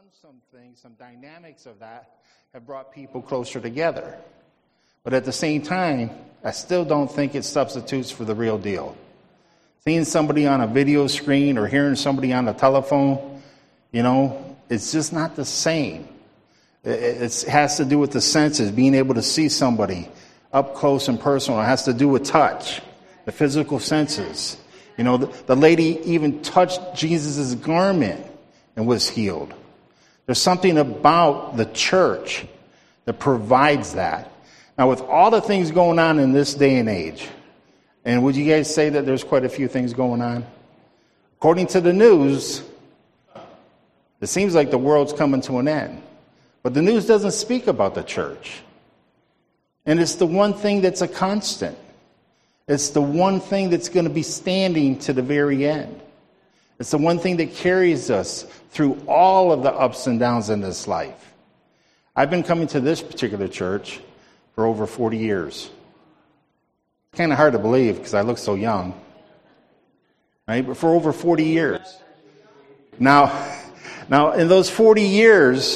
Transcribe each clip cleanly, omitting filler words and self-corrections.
some things, some dynamics of that have brought people closer together. But at the same time, I still don't think it substitutes for the real deal. Seeing somebody on a video screen or hearing somebody on the telephone, it's just not the same. It has to do with the senses, being able to see somebody up close and personal. It has to do with touch, the physical senses. The lady even touched Jesus' garment and was healed. There's something about the church that provides that. Now, with all the things going on in this day and age, and would you guys say that there's quite a few things going on? According to the news, it seems like the world's coming to an end. But the news doesn't speak about the church. And it's the one thing that's a constant. It's the one thing that's going to be standing to the very end. It's the one thing that carries us through all of the ups and downs in this life. I've been coming to this particular church for over 40 years. It's kind of hard to believe because I look so young. Right? But for over 40 years. Now, in those 40 years,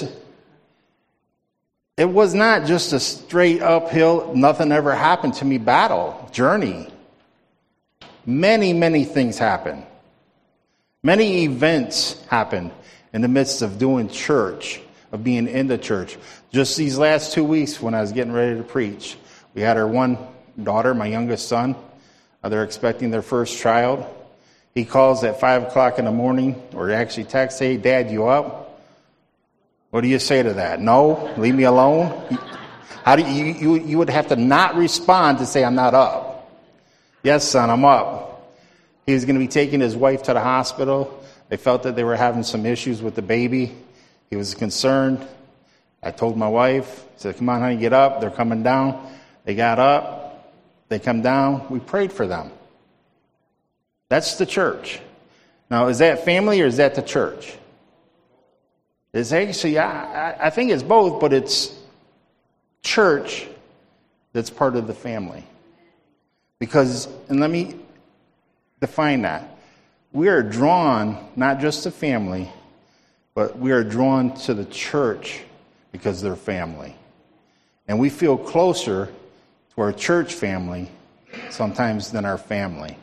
it was not just a straight uphill, nothing ever happened to me journey. Many, many things happened. Many events happened in the midst of doing church, of being in the church. Just these last 2 weeks when I was getting ready to preach, we had our one daughter, my youngest son. They're expecting their first child. He calls at 5 o'clock in the morning, or actually texts, "Hey, Dad, you up?" What do you say to that? No? Leave me alone? How do you would have to not respond to say, "I'm not up." "Yes, son, I'm up." He was going to be taking his wife to the hospital. They felt that they were having some issues with the baby. He was concerned. I told my wife, I said, "Come on, honey, get up. They're coming down." They got up. They come down. We prayed for them. That's the church. Now, is that family or is that the church? It's actually, I think it's both, but it's church that's part of the family. Because, and let me define that. We are drawn, not just to family, but we are drawn to the church because they're family. And we feel closer to our church family sometimes than our family.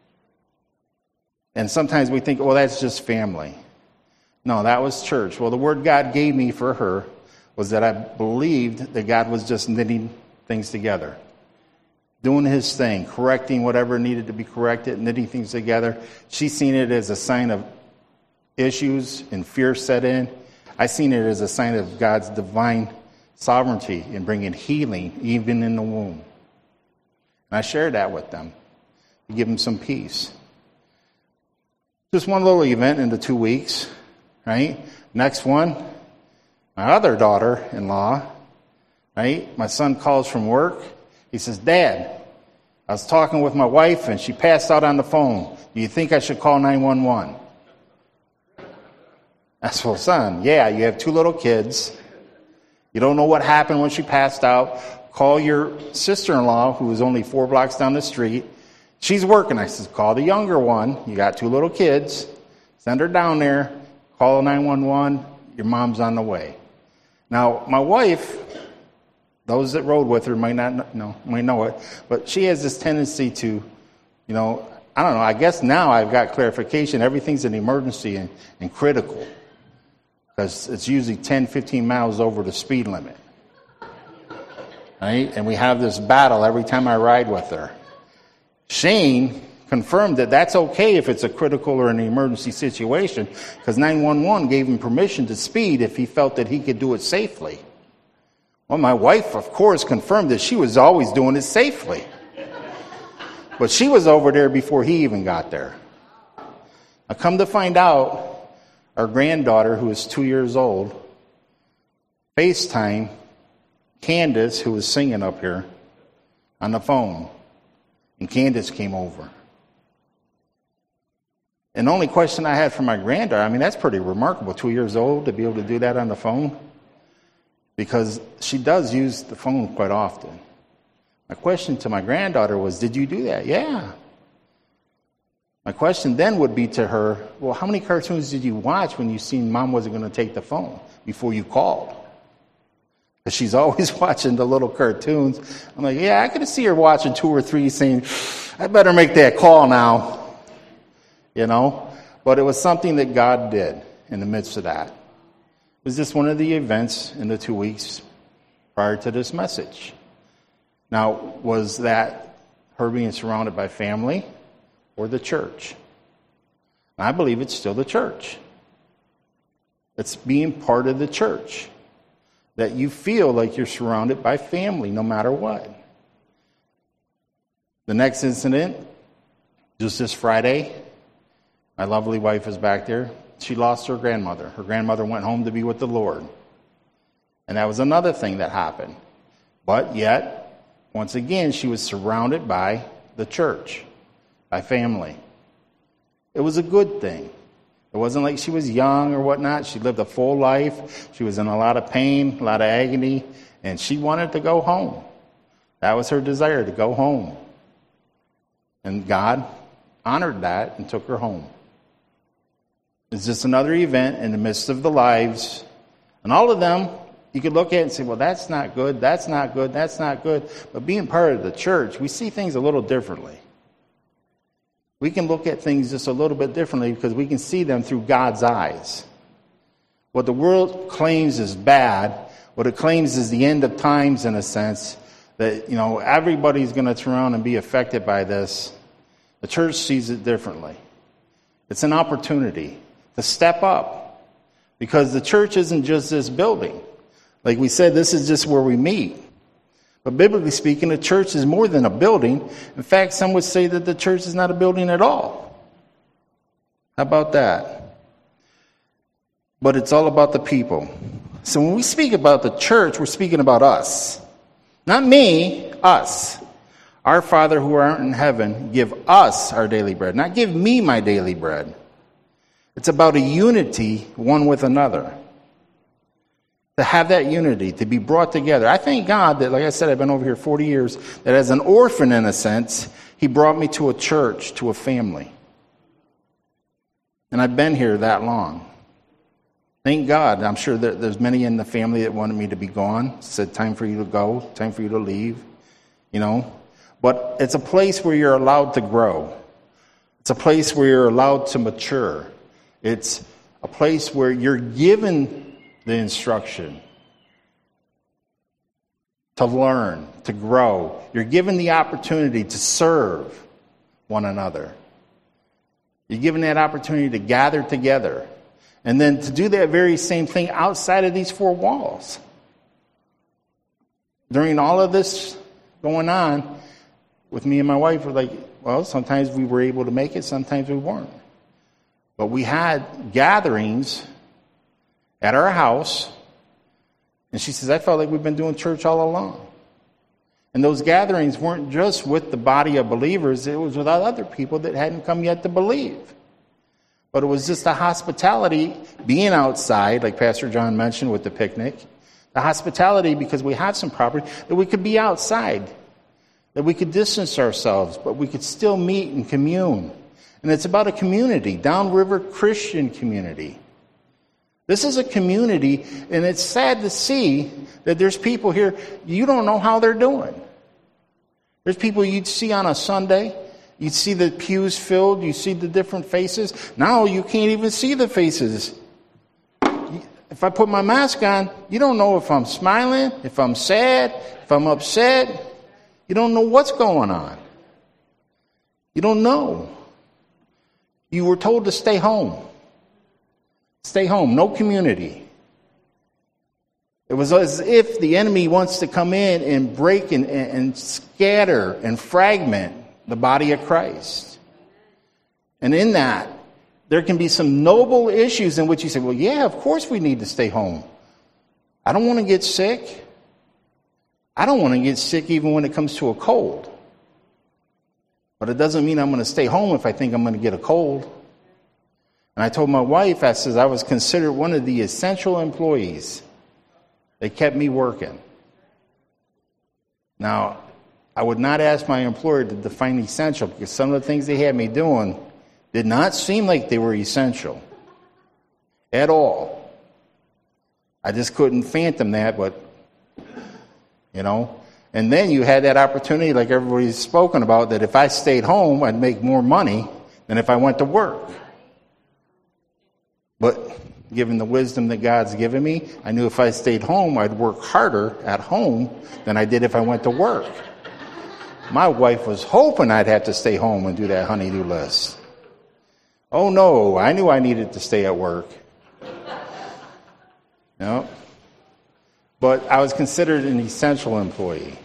And sometimes we think, well, that's just family. No, that was church. Well, the word God gave me for her was that I believed that God was just knitting things together, doing his thing, correcting whatever needed to be corrected, knitting things together. She's seen it as a sign of issues and fear set in. I seen it as a sign of God's divine sovereignty in bringing healing even in the womb. And I shared that with them to give them some peace. Just one little event in the 2 weeks, right? Next one, my other daughter-in-law, right? My son calls from work. He says, "Dad, I was talking with my wife and she passed out on the phone. Do you think I should call 911? I said, "Well, son, yeah, you have 2 little kids. You don't know what happened when she passed out. Call your sister-in-law, who is only 4 blocks down the street. She's working." I said, "Call the younger one. You got 2 little kids. Send her down there. Call 911. Your mom's on the way." Now, my wife, those that rode with her might know it, but she has this tendency to, I don't know, I guess now I've got clarification. Everything's an emergency and critical because it's usually 10, 15 miles over the speed limit. Right? And we have this battle every time I ride with her. Shane confirmed that that's okay if it's a critical or an emergency situation because 911 gave him permission to speed if he felt that he could do it safely. Well, my wife, of course, confirmed that she was always doing it safely. But she was over there before he even got there. I come to find out, our granddaughter, who is 2 years old, FaceTime Candace, who was singing up here, on the phone. And Candace came over. And the only question I had for my granddaughter, that's pretty remarkable, 2 years old, to be able to do that on the phone. Because she does use the phone quite often. My question to my granddaughter was, "Did you do that?" "Yeah." My question then would be to her, well, how many cartoons did you watch when you seen Mom wasn't going to take the phone before you called? Because she's always watching the little cartoons. I'm like, yeah, I could see her watching 2 or 3 saying, I better make that call now. But it was something that God did in the midst of that. It was just one of the events in the 2 weeks prior to this message. Now, was that her being surrounded by family or the church? I believe it's still the church. It's being part of the church. That you feel like you're surrounded by family no matter what. The next incident, just this Friday, my lovely wife is back there. She lost her grandmother. Her grandmother went home to be with the Lord. And that was another thing that happened. But yet, once again, she was surrounded by the church, by family. It was a good thing. It wasn't like she was young or whatnot. She lived a full life. She was in a lot of pain, a lot of agony, and she wanted to go home. That was her desire, to go home. And God honored that and took her home. It's just another event in the midst of the lives. And all of them, you could look at it and say, well, that's not good, that's not good, that's not good. But being part of the church, we see things a little differently. We can look at things just a little bit differently because we can see them through God's eyes. What the world claims is bad, what it claims is the end of times in a sense, that, everybody's going to turn around and be affected by this. The church sees it differently. It's an opportunity to step up, because the church isn't just this building. Like we said, this is just where we meet. But biblically speaking, the church is more than a building. In fact, some would say that the church is not a building at all. How about that? But it's all about the people. So when we speak about the church, we're speaking about us. Not me, us. Our Father who art in heaven, give us our daily bread. Not give me my daily bread. It's about a unity one with another. To have that unity, to be brought together. I thank God that, like I said, I've been over here 40 years, that as an orphan, in a sense, He brought me to a church, to a family. And I've been here that long. Thank God. I'm sure that there's many in the family that wanted me to be gone. Said, time for you to go, time for you to leave, But it's a place where you're allowed to grow. It's a place where you're allowed to mature. It's a place where you're given the instruction to learn, to grow. You're given the opportunity to serve one another. You're given that opportunity to gather together. And then to do that very same thing outside of these 4 walls. During all of this going on, with me and my wife, we're like, well, sometimes we were able to make it, sometimes we weren't. But we had gatherings at our house, and she says, I felt like we've been doing church all along. And those gatherings weren't just with the body of believers, it was with other people that hadn't come yet to believe. But it was just the hospitality, being outside, like Pastor John mentioned with the picnic, the hospitality because we had some property, that we could be outside, that we could distance ourselves, but we could still meet and commune. And it's about a community, Downriver Christian community. This is a community, and it's sad to see that there's people here, you don't know how they're doing. There's people you'd see on a Sunday, you'd see the pews filled, you see the different faces. Now you can't even see the faces. If I put my mask on, you don't know if I'm smiling, if I'm sad, if I'm upset. You don't know what's going on. You don't know. You were told to stay home. Stay home, no community. It was as if the enemy wants to come in and break and scatter and fragment the body of Christ. And in that, there can be some noble issues in which you say, well, yeah, of course we need to stay home. I don't want to get sick. I don't want to get sick even when it comes to a cold. But it doesn't mean I'm going to stay home if I think I'm going to get a cold. And I told my wife, I said, I was considered one of the essential employees. They kept me working. Now, I would not ask my employer to define essential because some of the things they had me doing Did not seem like they were essential at all. I just couldn't fathom that, but, And then you had that opportunity, like everybody's spoken about, that if I stayed home, I'd make more money than if I went to work. But given the wisdom that God's given me, I knew if I stayed home, I'd work harder at home than I did if I went to work. My wife was hoping I'd have to stay home and do that honey-do list. Oh no, I knew I needed to stay at work. But I was considered an essential employee.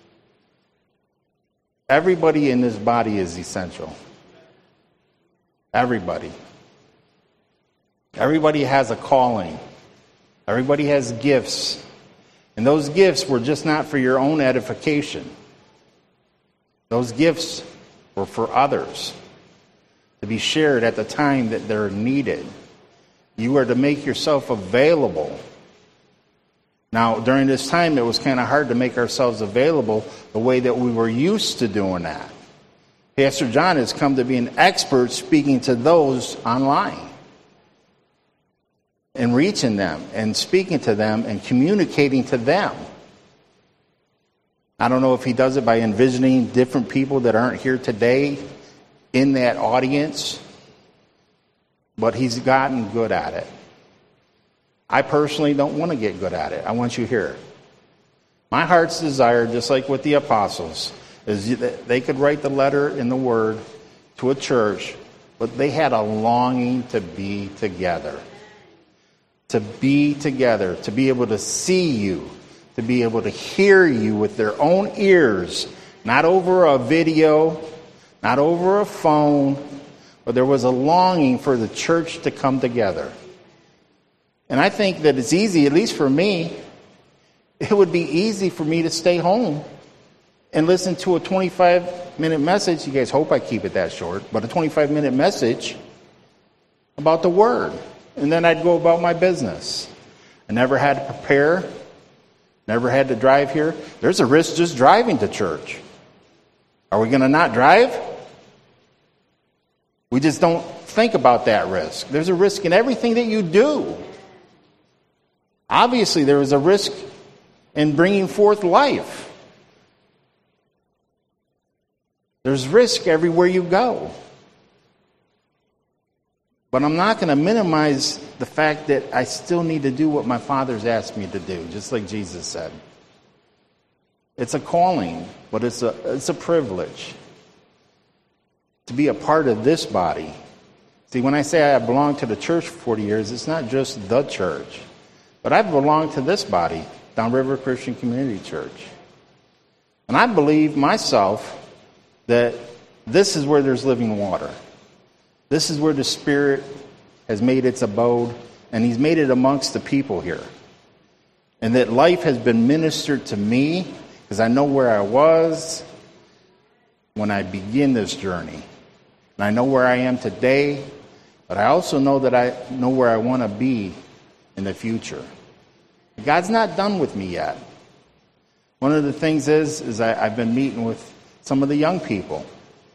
Everybody in this body is essential. Everybody. Everybody has a calling. Everybody has gifts. And those gifts were just not for your own edification. Those gifts were for others to be shared at the time that they're needed. You are to make yourself available. Now, during this time, it was kind of hard to make ourselves available the way that we were used to doing that. Pastor John has come to be an expert speaking to those online and reaching them and speaking to them and communicating to them. I don't know if he does it by envisioning different people that aren't here today in that audience, but he's gotten good at it. I personally don't want to get good at it. I want you here. My heart's desire, just like with the apostles, is that they could write the letter in the Word to a church, but they had a longing to be together. To be together, to be able to see you, to be able to hear you with their own ears, not over a video, not over a phone, but there was a longing for the church to come together. And I think that it's easy, at least for me, it would be easy for me to stay home and listen to a 25-minute message. You guys hope I keep it that short, but a 25-minute message about the Word. And then I'd go about my business. I never had to prepare, never had to drive here. There's a risk just driving to church. Are we going to not drive? We just don't think about that risk. There's a risk in everything that you do. Obviously, there is a risk in bringing forth life. There's risk everywhere you go. But I'm not going to minimize the fact that I still need to do what my Father's asked me to do, just like Jesus said. It's a calling, but it's a privilege to be a part of this body. See, when I say I belong to the church for 40 years, it's not just the church. But I belong to this body, Downriver Christian Community Church. And I believe myself that this is where there's living water. This is where the Spirit has made its abode, and He's made it amongst the people here. And that life has been ministered to me, because I know where I was when I began this journey. And I know where I am today, but I also know that I know where I want to be in the future. God's not done with me yet. One of the things is I've been meeting with some of the young people,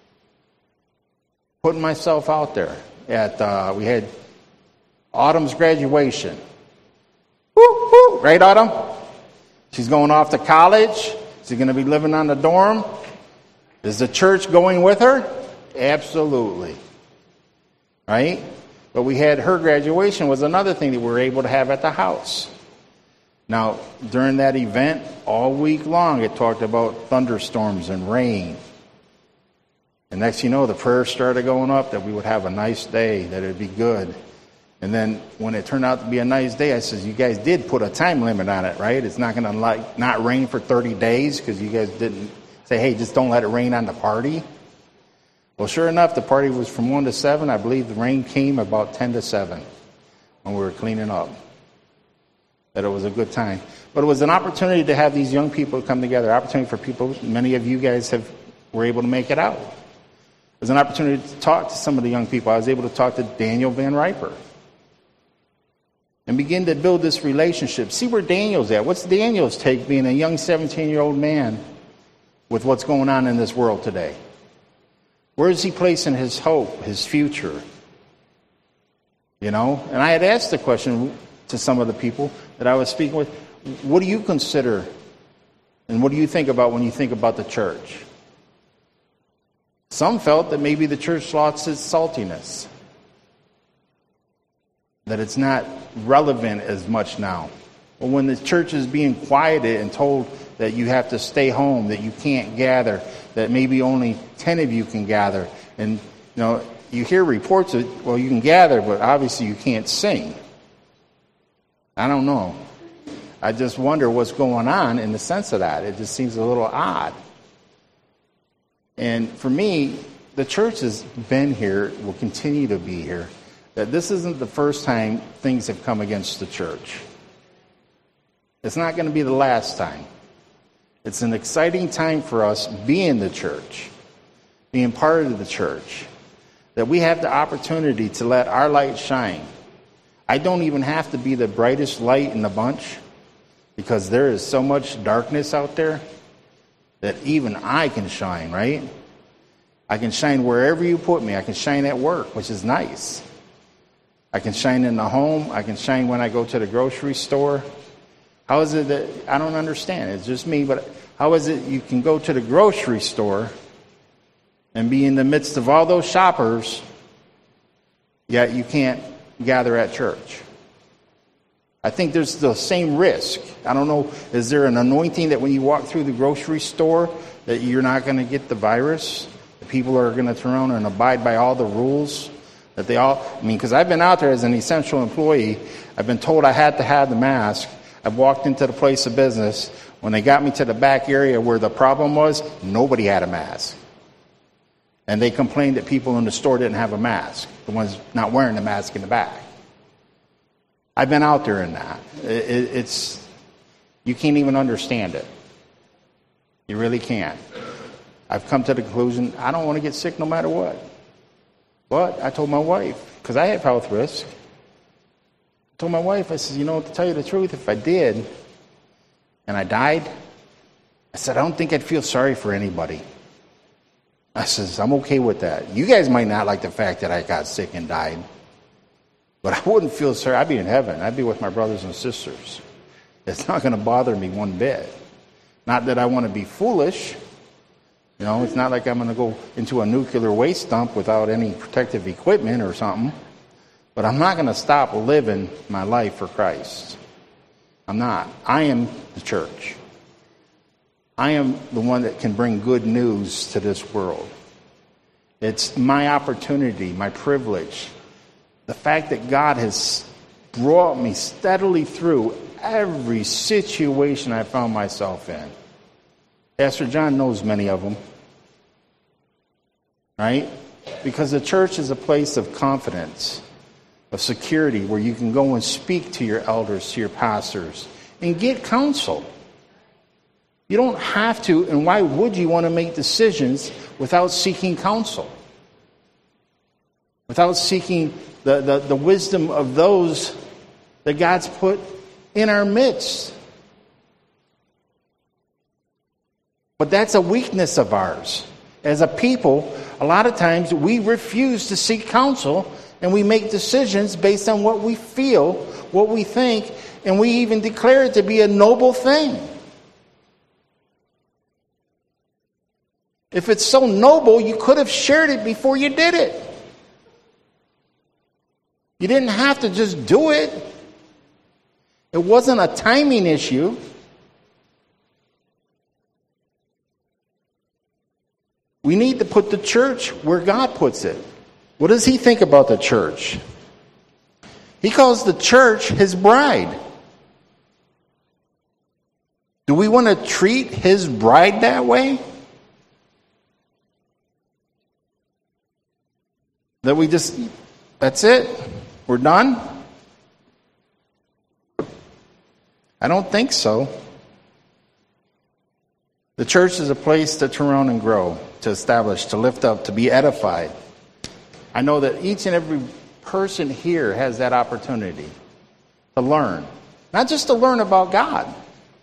putting myself out there. We had Autumn's graduation. Woo, woo. Right, Autumn? She's going off to college. She's going to be living on the dorm. Is the church going with her? Absolutely. Right? But we had her graduation was another thing that we were able to have at the house. Now, during that event, all week long, it talked about thunderstorms and rain. And next you know, the prayers started going up that we would have a nice day, that it would be good. And then when it turned out to be a nice day, I says, you guys did put a time limit on it, right? It's not going to not rain for 30 days because you guys didn't say, hey, just don't let it rain on the party. Well, sure enough, the party was from 1 to 7. I believe the rain came about 10 to 7 when we were cleaning up. That it was a good time. But it was an opportunity to have these young people come together. Opportunity for people, many of you guys were able to make it out. It was an opportunity to talk to some of the young people. I was able to talk to Daniel Van Riper and begin to build this relationship. See where Daniel's at. What's Daniel's take being a young 17-year-old man with what's going on in this world today? Where is he placing his hope, his future? You know? And I had asked the question to some of the people that I was speaking with, what do you consider and what do you think about when you think about the church? Some felt that maybe the church lost its saltiness, that it's not relevant as much now. Or when the church is being quieted and told that you have to stay home, that you can't gather, that maybe only 10 of you can gather. And, you know, you hear reports of, well, you can gather, but obviously you can't sing. I don't know. I just wonder what's going on in the sense of that. It just seems a little odd. And for me, the church has been here, will continue to be here. That this isn't the first time things have come against the church. It's not going to be the last time. It's an exciting time for us being the church, being part of the church, that we have the opportunity to let our light shine. I don't even have to be the brightest light in the bunch because there is so much darkness out there that even I can shine, right? I can shine wherever you put me. I can shine at work, which is nice. I can shine in the home. I can shine when I go to the grocery store. How is it that, I don't understand, it's just me, but how is it you can go to the grocery store and be in the midst of all those shoppers, yet you can't gather at church? I think there's the same risk. I don't know, is there an anointing that when you walk through the grocery store that you're not going to get the virus? The people are going to turn around and abide by all the rules? That they all, because I've been out there as an essential employee. I've been told I had to have the mask. I've walked into the place of business. When they got me to the back area where the problem was, nobody had a mask. And they complained that people in the store didn't have a mask, the ones not wearing the mask in the back. I've been out there in that. It's you can't even understand it. You really can't. I've come to the conclusion, I don't want to get sick no matter what. But I told my wife, because I have health risk, I told my wife, I said, you know, to tell you the truth, if I did and I died, I said, I don't think I'd feel sorry for anybody. I says, I'm okay with that. You guys might not like the fact that I got sick and died, but I wouldn't feel sorry. I'd be in heaven. I'd be with my brothers and sisters. It's not going to bother me one bit. Not that I want to be foolish. You know, it's not like I'm going to go into a nuclear waste dump without any protective equipment or something. But I'm not going to stop living my life for Christ. I'm not. I am the church. I am the one that can bring good news to this world. It's my opportunity, my privilege. The fact that God has brought me steadily through every situation I found myself in. Pastor John knows many of them. Right? Because the church is a place of confidence, of security, where you can go and speak to your elders, to your pastors, and get counsel. You don't have to, and why would you want to make decisions without seeking counsel? Without seeking the wisdom of those that God's put in our midst. But that's a weakness of ours. As a people, a lot of times we refuse to seek counsel and we make decisions based on what we feel, what we think, and we even declare it to be a noble thing. If it's so noble, you could have shared it before you did it. You didn't have to just do it. It wasn't a timing issue. We need to put the church where God puts it. What does he think about the church? He calls the church his bride. Do we want to treat his bride that way? That we just, that's it? We're done? I don't think so. The church is a place to turn around and grow, to establish, to lift up, to be edified. I know that each and every person here has that opportunity to learn. Not just to learn about God,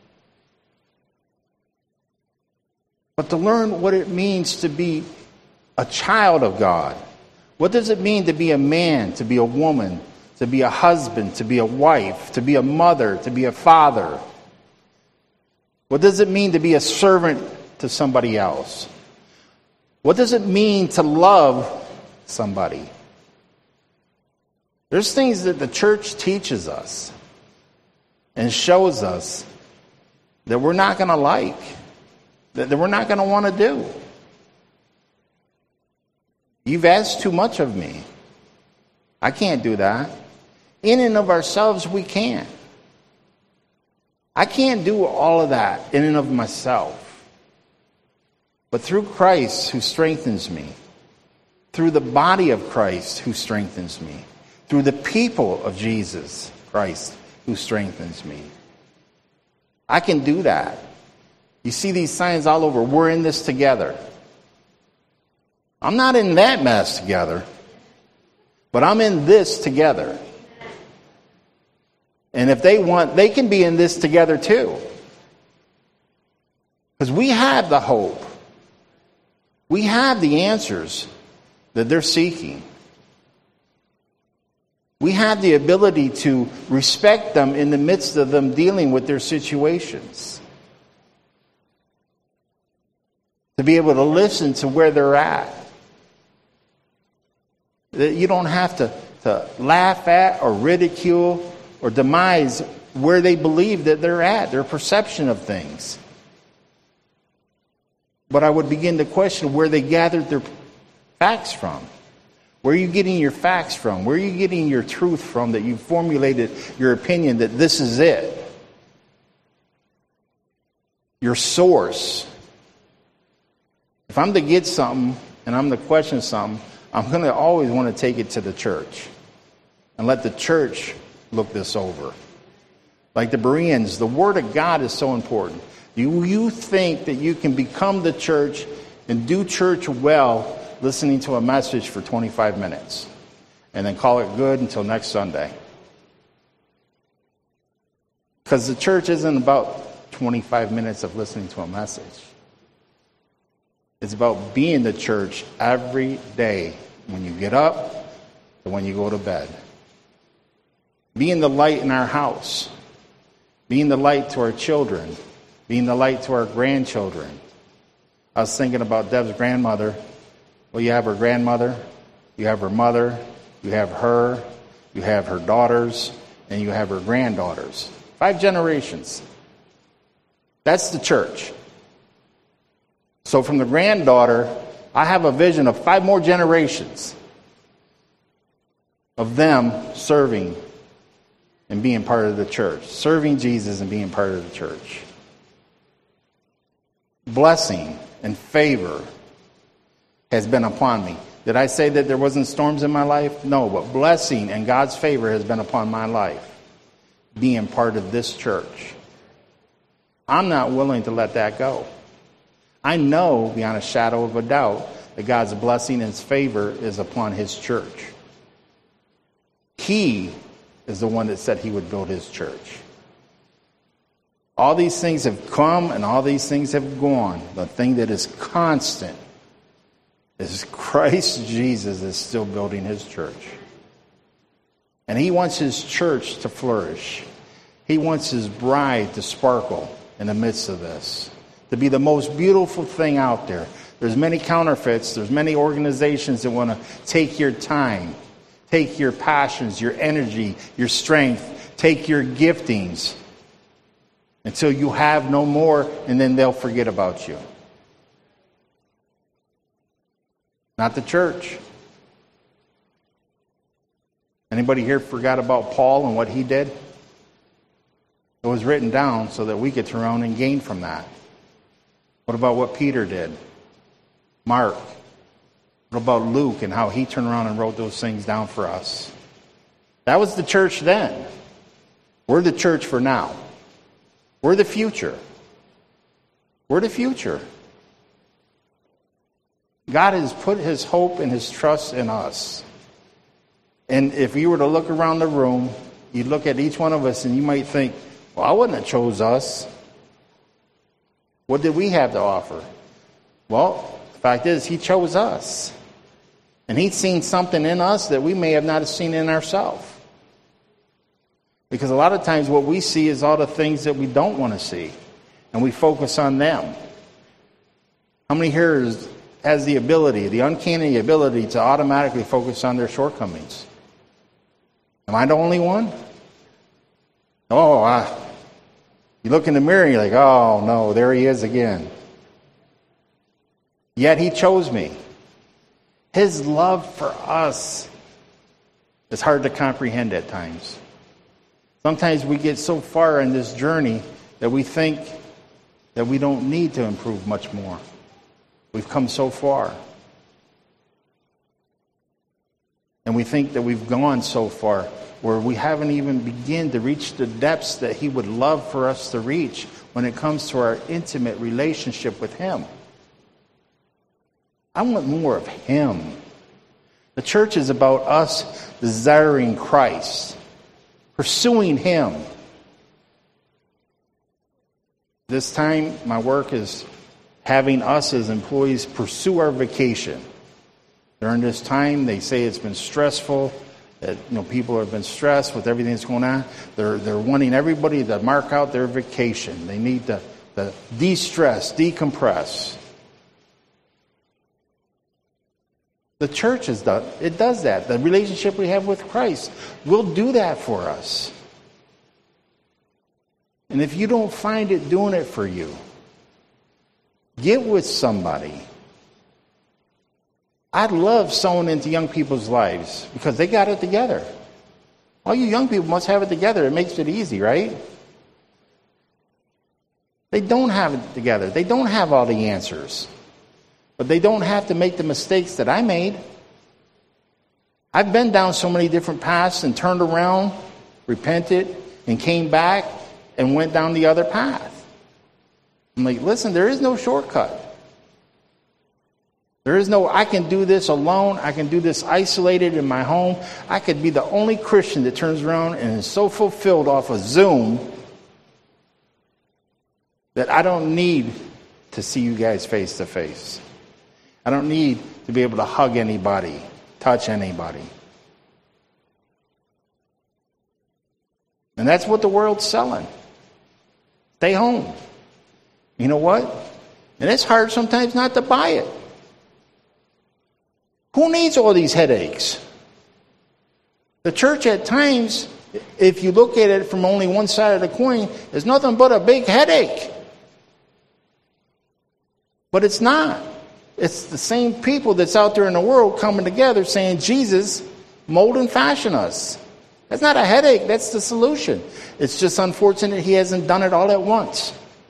but to learn what it means to be a child of God? What does it mean to be a man, to be a woman, to be a husband, to be a wife, to be a mother, to be a father? What does it mean to be a servant to somebody else? What does it mean to love somebody? There's things that the church teaches us and shows us that we're not going to like, that we're not going to want to do. You've asked too much of me. I can't do that. In and of ourselves, we can't. I can't do all of that in and of myself. But through Christ who strengthens me, through the body of Christ who strengthens me, through the people of Jesus Christ who strengthens me, I can do that. You see these signs all over. We're in this together. I'm not in that mess together, but I'm in this together. And if they want, they can be in this together too. Because we have the hope. We have the answers that they're seeking. We have the ability to respect them in the midst of them dealing with their situations. To be able to listen to where they're at. That you don't have to laugh at or ridicule or demise where they believe that they're at, their perception of things. But I would begin to question where they gathered their facts from. Where are you getting your facts from? Where are you getting your truth from that you formulated your opinion that this is it? Your source. If I'm to get something and I'm to question something, I'm going to always want to take it to the church and let the church look this over. Like the Bereans, the Word of God is so important. Do you think that you can become the church and do church well listening to a message for 25 minutes and then call it good until next Sunday? Because the church isn't about 25 minutes of listening to a message. It's about being the church every day when you get up and when you go to bed. Being the light in our house. Being the light to our children. Being the light to our grandchildren. I was thinking about Deb's grandmother. Well, you have her grandmother, you have her mother, you have her daughters, and you have her granddaughters. 5 generations. That's the church. So from the granddaughter, I have a vision of 5 more generations of them serving and being part of the church. Serving Jesus and being part of the church. Blessing and favor has been upon me. Did I say that there wasn't storms in my life? No, but blessing and God's favor has been upon my life. Being part of this church. I'm not willing to let that go. I know beyond a shadow of a doubt that God's blessing and His favor is upon His church. He is the one that said He would build His church. All these things have come and all these things have gone. The thing that is constant is Christ Jesus is still building His church. And He wants His church to flourish. He wants His bride to sparkle in the midst of this. To be the most beautiful thing out there. There's many counterfeits. There's many organizations that want to take your time. Take your passions, your energy, your strength. Take your giftings. Until you have no more, and then they'll forget about you. Not the church. Anybody here forgot about Paul and what he did? It was written down so that we could turn around and gain from that. What about what Peter did? Mark. What about Luke and how he turned around and wrote those things down for us? That was the church then. We're the church for now. We're the future. We're the future. God has put His hope and His trust in us. And if you were to look around the room, you'd look at each one of us and you might think, well, I wouldn't have chose us. What did we have to offer? Well, The fact is, he chose us. And he's seen something in us that we may have not seen in ourselves. Because a lot of times what we see is all the things that we don't want to see. And we focus on them. How many here has the ability, the uncanny ability to automatically focus on their shortcomings? Am I the only one? You look in the mirror and you're like, oh no, there he is again. Yet he chose me. His love for us is hard to comprehend at times. Sometimes we get so far in this journey that we think that we don't need to improve much more. We've come so far. And we think that we've gone so far where we haven't even begun to reach the depths that he would love for us to reach when it comes to our intimate relationship with him. I want more of him. The church is about us desiring Christ, pursuing him. This time, my work is having us as employees pursue our vacation. During this time, they say it's been stressful, that people have been stressed with everything that's going on. They're wanting everybody to mark out their vacation. They need to de-stress, decompress. The church does that. The relationship we have with Christ will do that for us. And if you don't find it doing it for you, get with somebody. I'd love sowing into young people's lives because they got it together. All you young people must have it together. It makes it easy, right? They don't have it together. They don't have all the answers. But they don't have to make the mistakes that I made. I've been down so many different paths and turned around, repented, and came back and went down the other path. I'm like, listen, there is no shortcut. There is no, I can do this alone. I can do this isolated in my home. I could be the only Christian that turns around and is so fulfilled off of Zoom that I don't need to see you guys face to face. I don't need to be able to hug anybody, touch anybody. And that's what the world's selling. Stay home. You know what? And it's hard sometimes not to buy it. Who needs all these headaches? The church at times, if you look at it from only one side of the coin, is nothing but a big headache. But it's not. It's the same people that's out there in the world coming together saying, Jesus, mold and fashion us. That's not a headache. That's the solution. It's just unfortunate he hasn't done it all at once.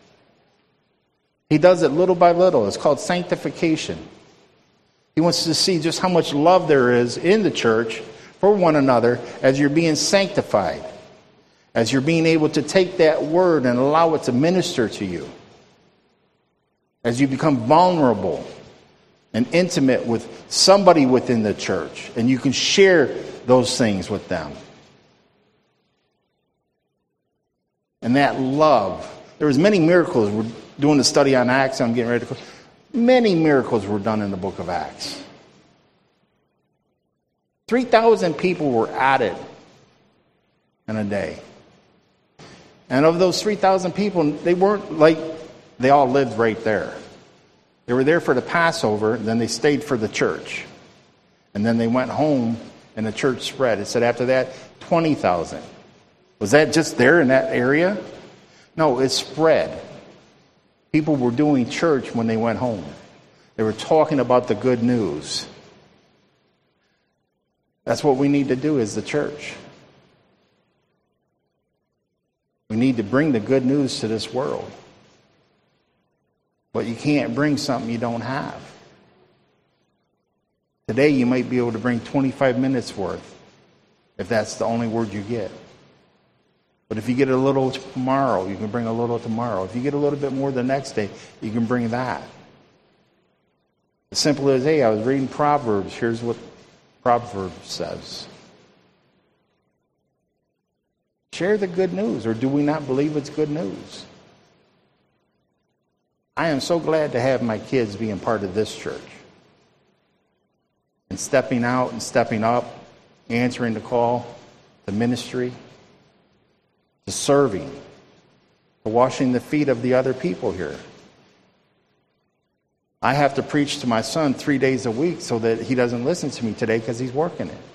He does it little by little. It's called sanctification. He wants to see just how much love there is in the church for one another as you're being sanctified, as you're being able to take that word and allow it to minister to you, as you become vulnerable and intimate with somebody within the church, and you can share those things with them. And that love. There was many miracles. We're doing the study on Acts. I'm getting ready to close. Many miracles were done in the book of Acts. 3,000 people were added in a day. And of those 3,000 people, they weren't like they all lived right there. They were there for the Passover, then they stayed for the church. And then they went home, and the church spread. It said after that, 20,000. Was that just there in that area? No, it spread. People were doing church when they went home. They were talking about the good news. That's what we need to do as the church. We need to bring the good news to this world. But you can't bring something you don't have. Today you might be able to bring 25 minutes worth, if that's the only word you get. But if you get a little tomorrow, you can bring a little tomorrow. If you get a little bit more the next day, you can bring that. As simple as, hey, I was reading Proverbs. Here's what Proverbs says. Share the good news, or do we not believe it's good news? I am so glad to have my kids being part of this church. And stepping out and stepping up, answering the call, the ministry, to serving, to washing the feet of the other people here. I have to preach to my son 3 days a week so that he doesn't listen to me today because he's working it.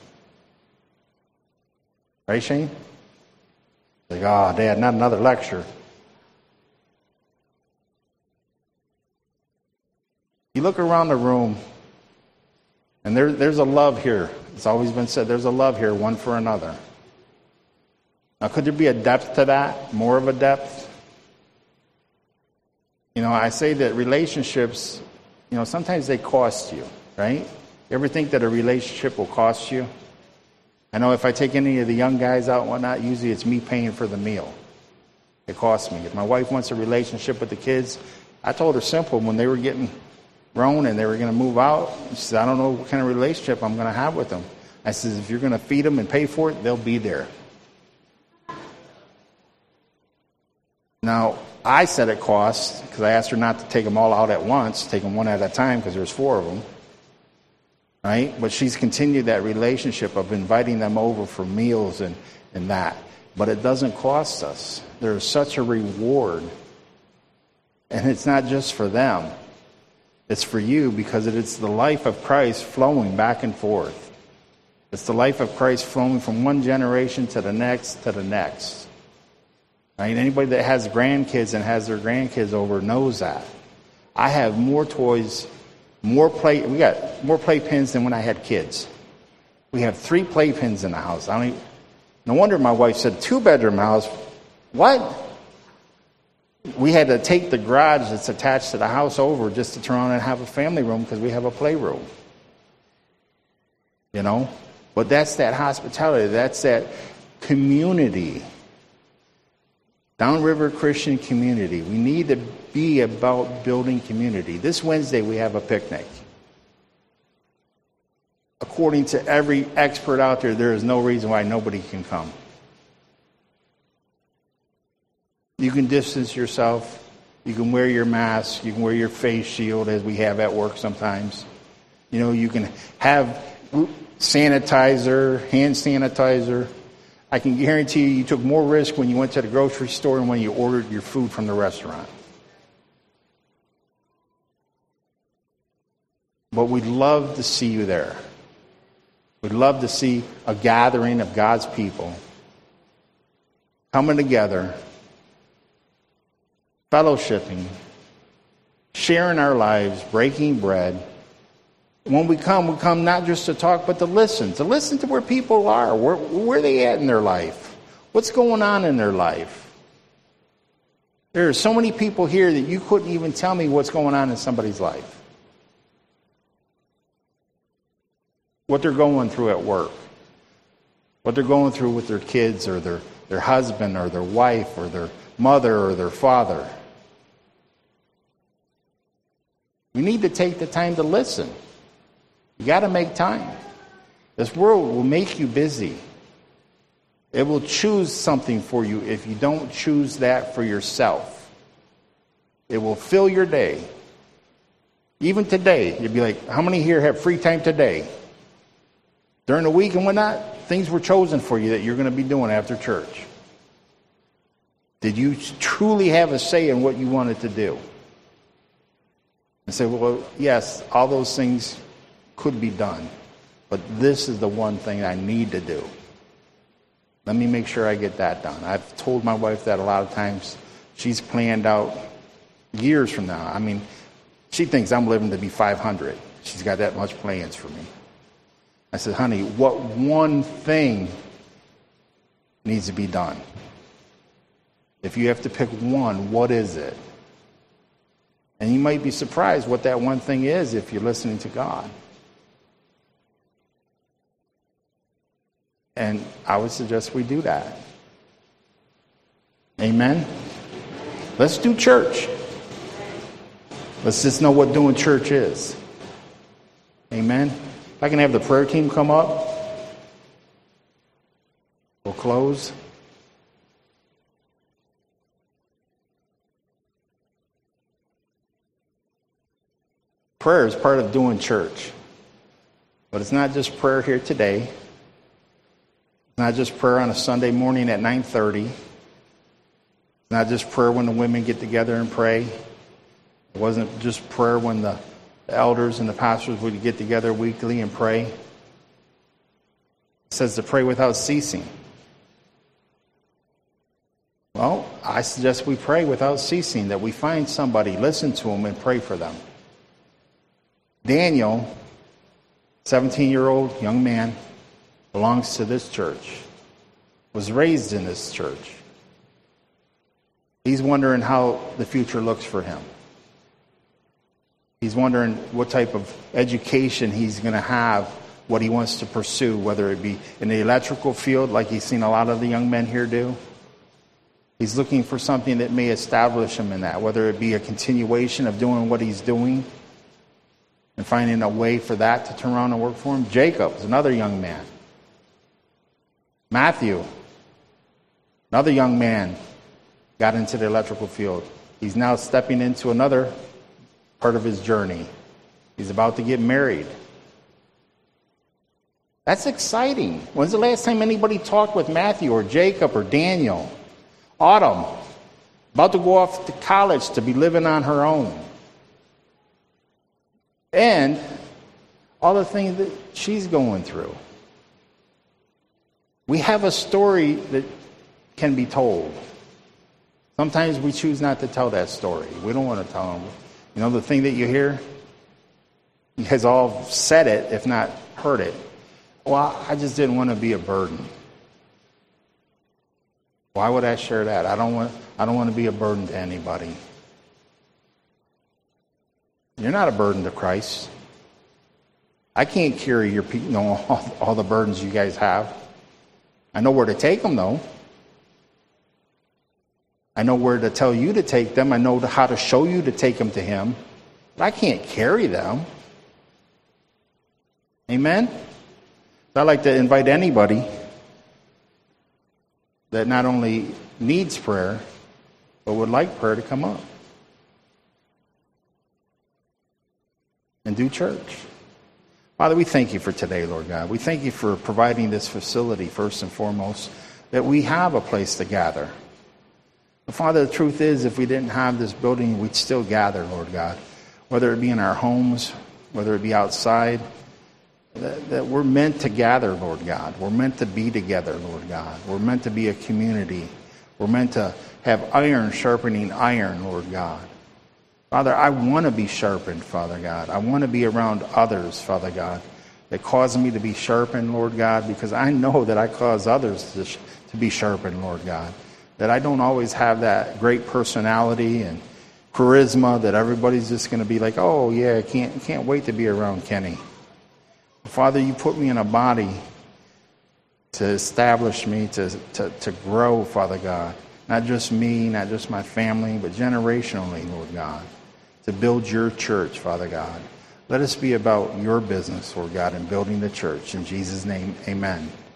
Right, Shane? Like, oh, Dad, not another lecture. You look around the room, and there's a love here. It's always been said, there's a love here, one for another. Now, could there be a depth to that? More of a depth? You know, I say that relationships, you know, sometimes they cost you, right? You ever think that a relationship will cost you? I know if I take any of the young guys out and whatnot, usually it's me paying for the meal. It costs me. If my wife wants a relationship with the kids, I told her simple, when they were getting grown and they were going to move out, she said, I don't know what kind of relationship I'm going to have with them. I said, if you're going to feed them and pay for it, they'll be there. Now, I said it costs, because I asked her not to take them all out at once, take them one at a time, because there's 4 of them. Right? But she's continued that relationship of inviting them over for meals and that. But it doesn't cost us. There's such a reward. And it's not just for them. It's for you, because it's the life of Christ flowing back and forth. It's the life of Christ flowing from one generation to the next to the next. Right? Anybody that has grandkids and has their grandkids over knows that. I have more toys, we got more playpens than when I had kids. We have 3 playpens in the house. No wonder my wife said 2-bedroom house. What? We had to take the garage that's attached to the house over just to turn on and have a family room because we have a playroom. You know? But that's that hospitality. That's that community. Downriver Christian community. We need to be about building community. This Wednesday we have a picnic. According to every expert out there is no reason why nobody can come. You can distance yourself. You can wear your mask. You can wear your face shield, as we have at work sometimes. You know, you can have sanitizer, hand sanitizer. I can guarantee you took more risk when you went to the grocery store and when you ordered your food from the restaurant. But we'd love to see you there. We'd love to see a gathering of God's people coming together, fellowshipping, sharing our lives, breaking bread. When we come not just to talk, but to listen to where people are, where they at in their life, what's going on in their life. There are so many people here that you couldn't even tell me what's going on in somebody's life. What they're going through at work, what they're going through with their kids or their husband or their wife or their mother or their father. You need to take the time to listen. You got to make time. This world will make you busy. It will choose something for you if you don't choose that for yourself. It will fill your day. Even today, you'd be like, how many here have free time today? During the week and whatnot, things were chosen for you that you're going to be doing after church. Did you truly have a say in what you wanted to do? And say, well, yes, all those things could be done, but this is the one thing I need to do. Let me make sure I get that done. I've told my wife that a lot of times. She's planned out years from now. I mean, she thinks I'm living to be 500. She's got that much plans for me. I said, honey, what one thing needs to be done? If you have to pick one, what is it? And you might be surprised what that one thing is if you're listening to God. And I would suggest we do that. Amen? Let's do church. Let's just know what doing church is. Amen? If I can have the prayer team come up, we'll close. Prayer is part of doing church. But it's not just prayer here today. It's not just prayer on a Sunday morning at 9:30. It's not just prayer when the women get together and pray. It wasn't just prayer when the elders and the pastors would get together weekly and pray. It says to pray without ceasing. Well, I suggest we pray without ceasing, that we find somebody, listen to them, and pray for them. Daniel, 17-year-old young man, belongs to this church, was raised in this church. He's wondering how the future looks for him. He's wondering what type of education he's going to have, what he wants to pursue, whether it be in the electrical field, like he's seen a lot of the young men here do. He's looking for something that may establish him in that, whether it be a continuation of doing what he's doing and finding a way for that to turn around and work for him. Jacob is another young man. Matthew, another young man, got into the electrical field. He's now stepping into another part of his journey. He's about to get married. That's exciting. When's the last time anybody talked with Matthew or Jacob or Daniel? Autumn, about to go off to college to be living on her own. And all the things that she's going through. We have a story that can be told. Sometimes we choose not to tell that story. We don't want to tell them. You know, the thing that you hear? You guys all said it, if not heard it. Well, I just didn't want to be a burden. Why would I share that? I don't want to be a burden to anybody. You're not a burden to Christ. I can't carry all the burdens you guys have. I know where to take them, though. I know where to tell you to take them. I know how to show you to take them to Him. But I can't carry them. Amen? I'd like to invite anybody that not only needs prayer, but would like prayer to come up and do church. Father, we thank you for today, Lord God. We thank you for providing this facility, first and foremost, that we have a place to gather. But Father, the truth is, if we didn't have this building, we'd still gather, Lord God, whether it be in our homes, whether it be outside, that we're meant to gather, Lord God. We're meant to be together, Lord God. We're meant to be a community. We're meant to have iron sharpening iron, Lord God. Father, I want to be sharpened, Father God. I want to be around others, Father God, that cause me to be sharpened, Lord God, because I know that I cause others to be sharpened, Lord God. That I don't always have that great personality and charisma that everybody's just going to be like, oh, yeah, I can't wait to be around Kenny. Father, you put me in a body to establish me, to grow, Father God. Not just me, not just my family, but generationally, Lord God. To build your church, Father God. Let us be about your business, Lord God, in building the church. In Jesus' name, amen.